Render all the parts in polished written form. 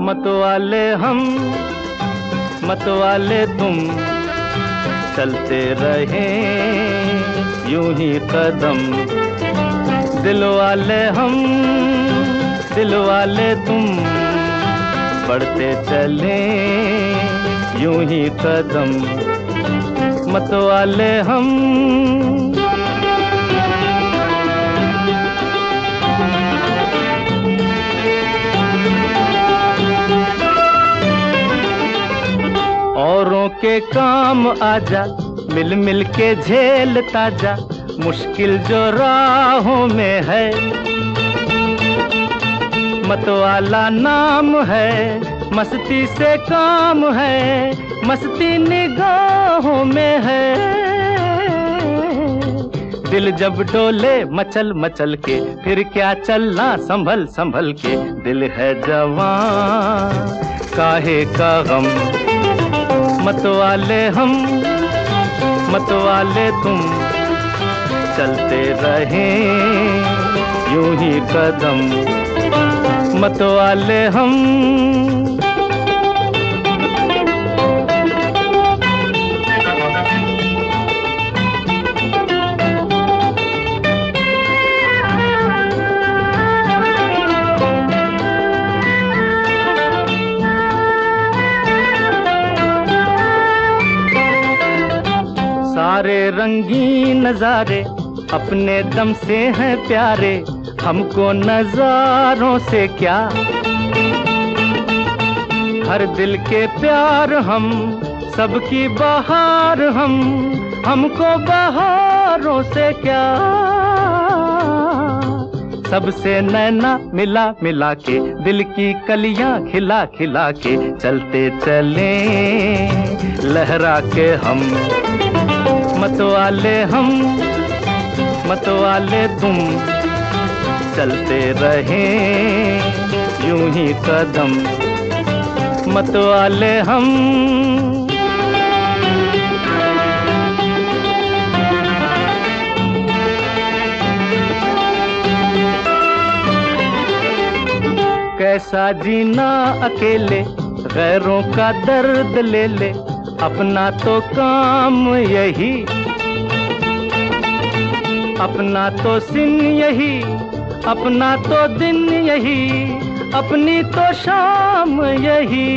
मतवाले हम मतवाले तुम, चलते रहें यूं ही कदम। दिलवाले हम दिलवाले तुम, बढ़ते चलें यूं ही कदम। मतवाले हम औरों के काम आजा, मिल मिल के झेलता जा, मुश्किल जो राहों में है। मतवाला नाम है, मस्ती से काम है, मस्ती निगाहों में है। दिल जब डोले मचल मचल के, फिर क्या चलना संभल संभल के। दिल है जवान काहे का गम। मतवाले हम मतवाले तुम, चलते रहें यूं ही कदम। मतवाले हम सारे रंगीन नजारे अपने दम से हैं प्यारे, हमको नजारों से क्या। हर दिल के प्यार हम, सबकी बहार हम, हमको बहारों से क्या। सबसे नैना मिला मिला के, दिल की कलियां खिला खिला के, चलते चले लहरा के हम। मतवाले हम मतवाले तुम, चलते रहें यूं ही कदम। मतवाले हम कैसा जीना अकेले, गैरों का दर्द ले ले, अपना तो काम यही, अपना तो सिन यही, अपना तो दिन यही, अपनी तो शाम यही।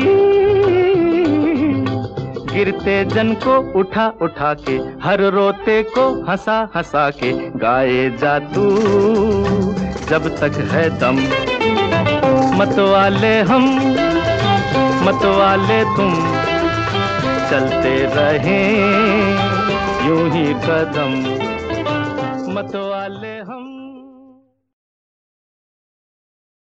गिरते जन को उठा उठा के, हर रोते को हंसा हंसा के, गाए जा तू जब तक है दम। मतवाले हम मतवाले तुम, चलते रहें यूं ही कदम। मतवाले हम